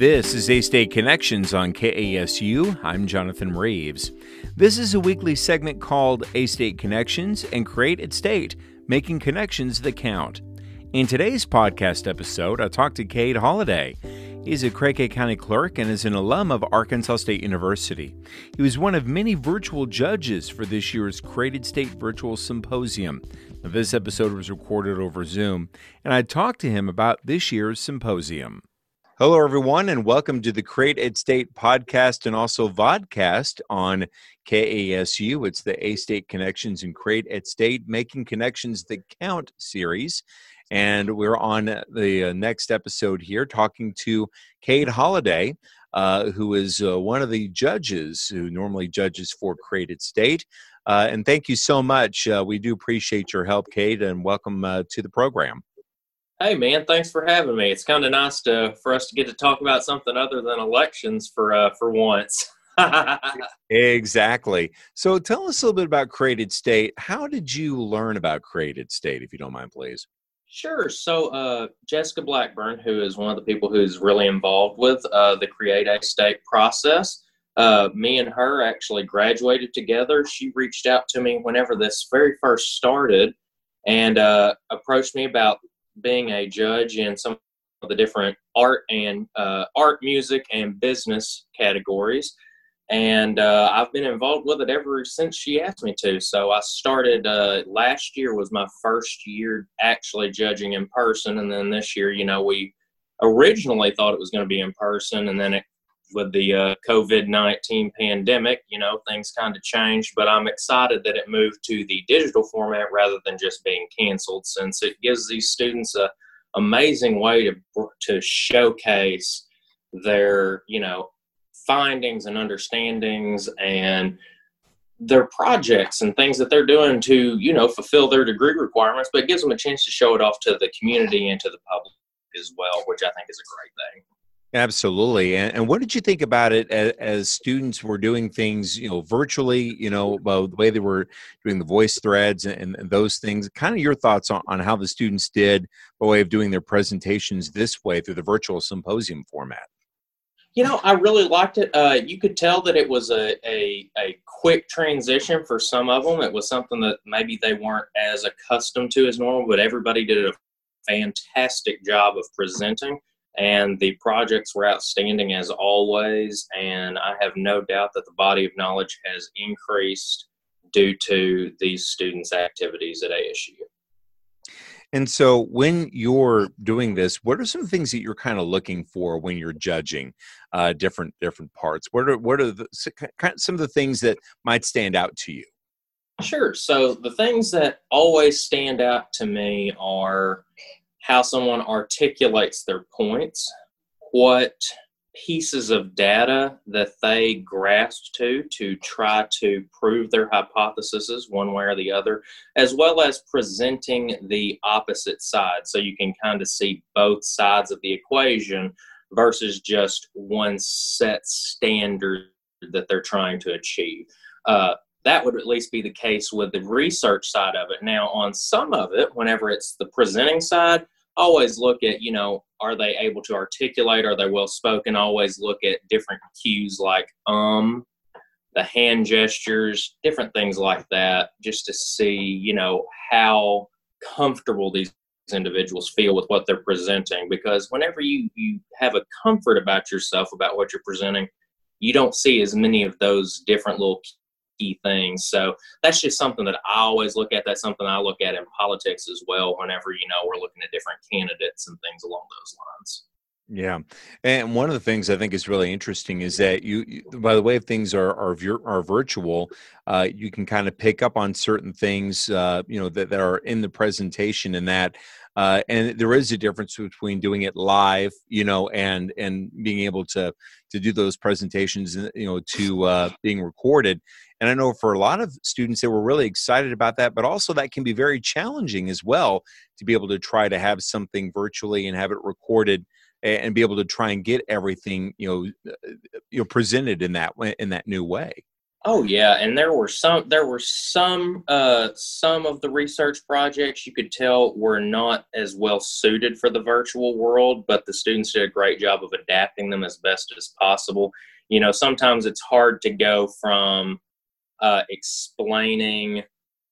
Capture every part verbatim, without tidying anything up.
This is A-State Connections on K A S U. I'm Jonathan Reeves. This is a weekly segment called A-State Connections and Create at State, making connections that count. In today's podcast episode, I talked to Cade Holliday. He's a Craighead County clerk and is an alum of Arkansas State University. He was one of many virtual judges for this year's Create at State Virtual Symposium. Now, this episode was recorded over Zoom, and I talked to him about this year's symposium. Hello, everyone, and welcome to the Create at State podcast and also vodcast on K A S U. It's the A-State Connections and Create at State, Making Connections That Count series. And we're on the next episode here talking to Cade Holliday, uh, who is uh, one of the judges who normally judges for Create at State. Uh, and thank you so much. Uh, we do appreciate your help, Cade, and welcome uh, to the program. Hey, man, thanks for having me. It's kind of nice to for us to get to talk about something other than elections for uh, for once. Exactly. So tell us a little bit about Create at State. How did you learn about Create at State, if you don't mind, please? Sure. So uh, Jessica Blackburn, who is one of the people who's really involved with uh, the Create at State process, uh, me and her actually graduated together. She reached out to me whenever this very first started and uh, approached me about being a judge in some of the different art and uh, art, music, and business categories. And uh, I've been involved with it ever since she asked me to. So I started, uh, last year was my first year actually judging in person. And then this year, you know, we originally thought it was going to be in person. And then it, with the uh, COVID nineteen pandemic, you know, things kind of changed. But I'm excited that it moved to the digital format rather than just being canceled, since it gives these students a amazing way to to showcase their, you know, findings and understandings and their projects and things that they're doing to, you know, fulfill their degree requirements, but it gives them a chance to show it off to the community and to the public as well, which I think is a great thing. Absolutely. And, and what did you think about it as, as students were doing things, you know, virtually, you know, well, the way they were doing the voice threads and, and those things? Kind of your thoughts on, on how the students did by way of doing their presentations this way through the virtual symposium format? You know, I really liked it. Uh, you could tell that it was a, a, a quick transition for some of them. It was something that maybe they weren't as accustomed to as normal, but everybody did a fantastic job of presenting. And the projects were outstanding as always, and I have no doubt that the body of knowledge has increased due to these students' activities at A S U. And so when you're doing this, what are some things that you're kind of looking for when you're judging uh, different different parts? What are, what are the, some of the things that might stand out to you? Sure. So the things that always stand out to me are how someone articulates their points, what pieces of data that they grasp to to try to prove their hypotheses one way or the other, as well as presenting the opposite side. So you can kind of see both sides of the equation versus just one set standard that they're trying to achieve. Uh, That would at least be the case with the research side of it. Now, on some of it, whenever it's the presenting side, always look at, you know, are they able to articulate? Are they well-spoken? Always look at different cues like um, the hand gestures, different things like that, just to see, you know, how comfortable these individuals feel with what they're presenting. Because whenever you, you have a comfort about yourself, about what you're presenting, you don't see as many of those different little key things. So that's just something that I always look at. That's something I look at in politics as well, whenever, you know, we're looking at different candidates and things along those lines. Yeah. And one of the things I think is really interesting is that you, you by the way things are are, vir- are virtual, uh, you can kind of pick up on certain things, uh, you know, that, that are in the presentation and that, uh, and there is a difference between doing it live, you know, and, and being able to, to do those presentations, you know, to uh, being recorded. And I know for a lot of students, they were really excited about that, but also that can be very challenging as well to be able to try to have something virtually and have it recorded and be able to try and get everything, you know, you know, presented in that way, in that new way. Oh yeah, and there were some there were some uh some of the research projects you could tell were not as well suited for the virtual world, but the students did a great job of adapting them as best as possible. You know, sometimes it's hard to go from uh explaining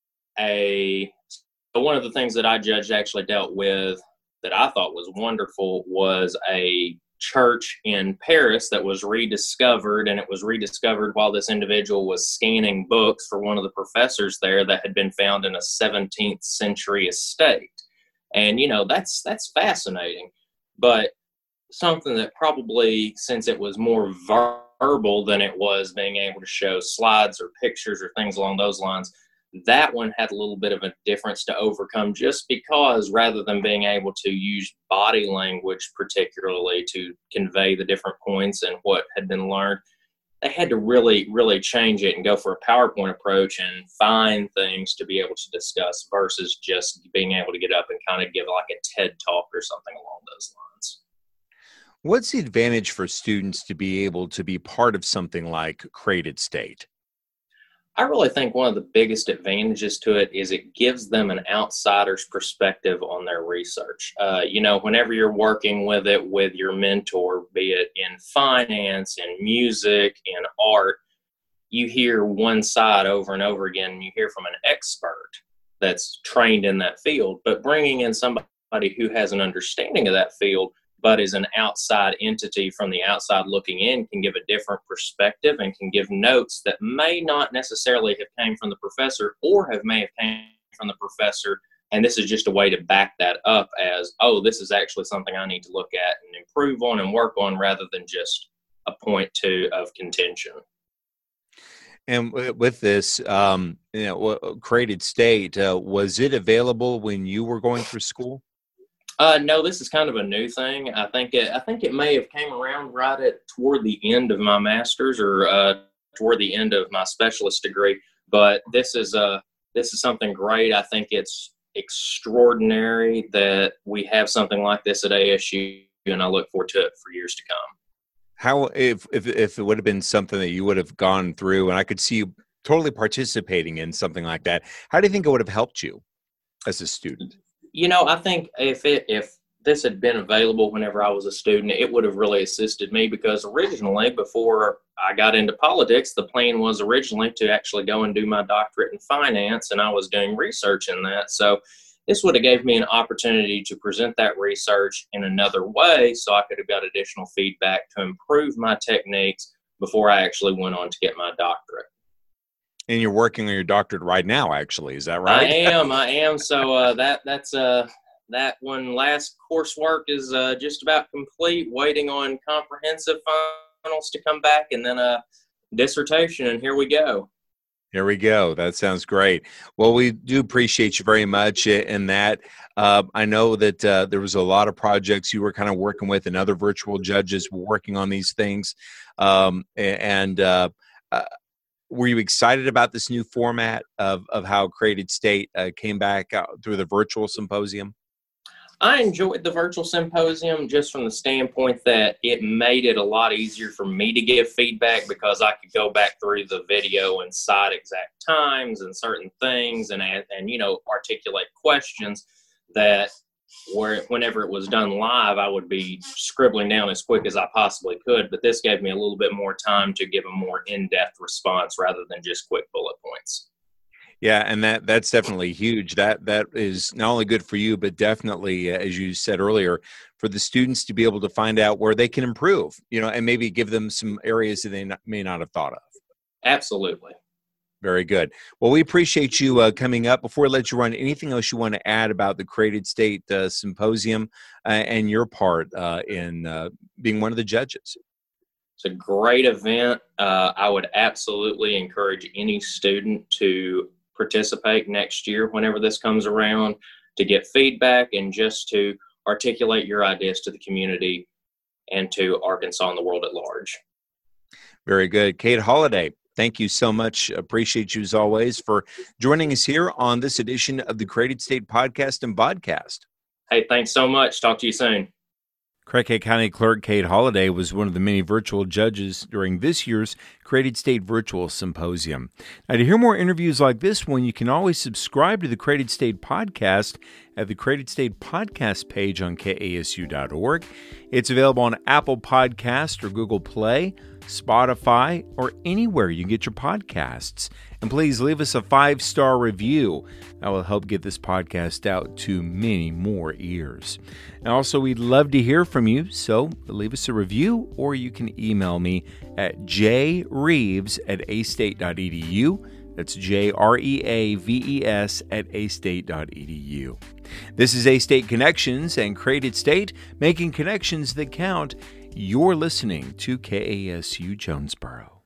a but one of the things that I judged actually dealt with that I thought was wonderful was a church in Paris that was rediscovered, and it was rediscovered while this individual was scanning books for one of the professors there that had been found in a seventeenth century estate. And you know, that's that's fascinating, but something that probably, since it was more ver- verbal than it was being able to show slides or pictures or things along those lines, that one had a little bit of a difference to overcome, just because rather than being able to use body language particularly to convey the different points and what had been learned, they had to really, really change it and go for a PowerPoint approach and find things to be able to discuss versus just being able to get up and kind of give like a TED talk or something along those lines. What's the advantage for students to be able to be part of something like Created State? I really think one of the biggest advantages to it is it gives them an outsider's perspective on their research. Uh, you know, whenever you're working with it with your mentor, be it in finance, in music, in art, you hear one side over and over again, and you hear from an expert that's trained in that field. But bringing in somebody who has an understanding of that field but is an outside entity from the outside looking in can give a different perspective and can give notes that may not necessarily have came from the professor or have may have came from the professor. And this is just a way to back that up as, oh, this is actually something I need to look at and improve on and work on rather than just a point to of contention. And with this, um, you know, Created State, uh, was it available when you were going through school? Uh, no, this is kind of a new thing. I think it, I think it may have came around right at toward the end of my master's or uh, toward the end of my specialist degree. But this is uh, this is something great. I think it's extraordinary that we have something like this at A S U, and I look forward to it for years to come. How if if if it would have been something that you would have gone through, and I could see you totally participating in something like that, how do you think it would have helped you as a student? You know, I think if it if this had been available whenever I was a student, it would have really assisted me, because originally, before I got into politics, the plan was originally to actually go and do my doctorate in finance, and I was doing research in that. So this would have gave me an opportunity to present that research in another way, so I could have got additional feedback to improve my techniques before I actually went on to get my doctorate. And you're working on your doctorate right now, actually. Is that right? I am. I am. So uh, that that's uh, that one last coursework is uh, just about complete, waiting on comprehensive finals to come back, and then a dissertation, and here we go. Here we go. That sounds great. Well, we do appreciate you very much in that. Uh, I know that uh, there was a lot of projects you were kind of working with, and other virtual judges were working on these things. Um, and uh, uh, were you excited about this new format of, of how Created State uh, came back out through the virtual symposium? I enjoyed the virtual symposium just from the standpoint that it made it a lot easier for me to give feedback, because I could go back through the video and cite exact times and certain things and, and, and you know, articulate questions that where whenever it was done live, I would be scribbling down as quick as I possibly could. But this gave me a little bit more time to give a more in-depth response rather than just quick bullet points. Yeah, and that that's definitely huge. That that is not only good for you, but definitely, uh, as you said earlier, for the students to be able to find out where they can improve, you know, and maybe give them some areas that they not, may not have thought of. Absolutely. Very good. Well, we appreciate you uh, coming up. Before we let you run, anything else you want to add about the Created State uh, Symposium uh, and your part uh, in uh, being one of the judges? It's a great event. Uh, I would absolutely encourage any student to participate next year whenever this comes around, to get feedback and just to articulate your ideas to the community and to Arkansas and the world at large. Very good. Kate Holliday, thank you so much. Appreciate you as always for joining us here on this edition of the Created State Podcast and Podcast. Hey, thanks so much. Talk to you soon. Craighead County Clerk Kate Holliday was one of the many virtual judges during this year's Created State Virtual Symposium. Now, to hear more interviews like this one, you can always subscribe to the Created State Podcast at the Created State Podcast page on K A S U dot org. It's available on Apple Podcast or Google Play, Spotify, or anywhere you get your podcasts. And please leave us a five-star review. That will help get this podcast out to many more ears. And also, we'd love to hear from you, so leave us a review, or you can email me at jreaves at a state dot e d u. That's J R E A V E S at a state dot e d u. This is A-State Connections and Created State, making connections that count. You're listening to K A S U Jonesboro.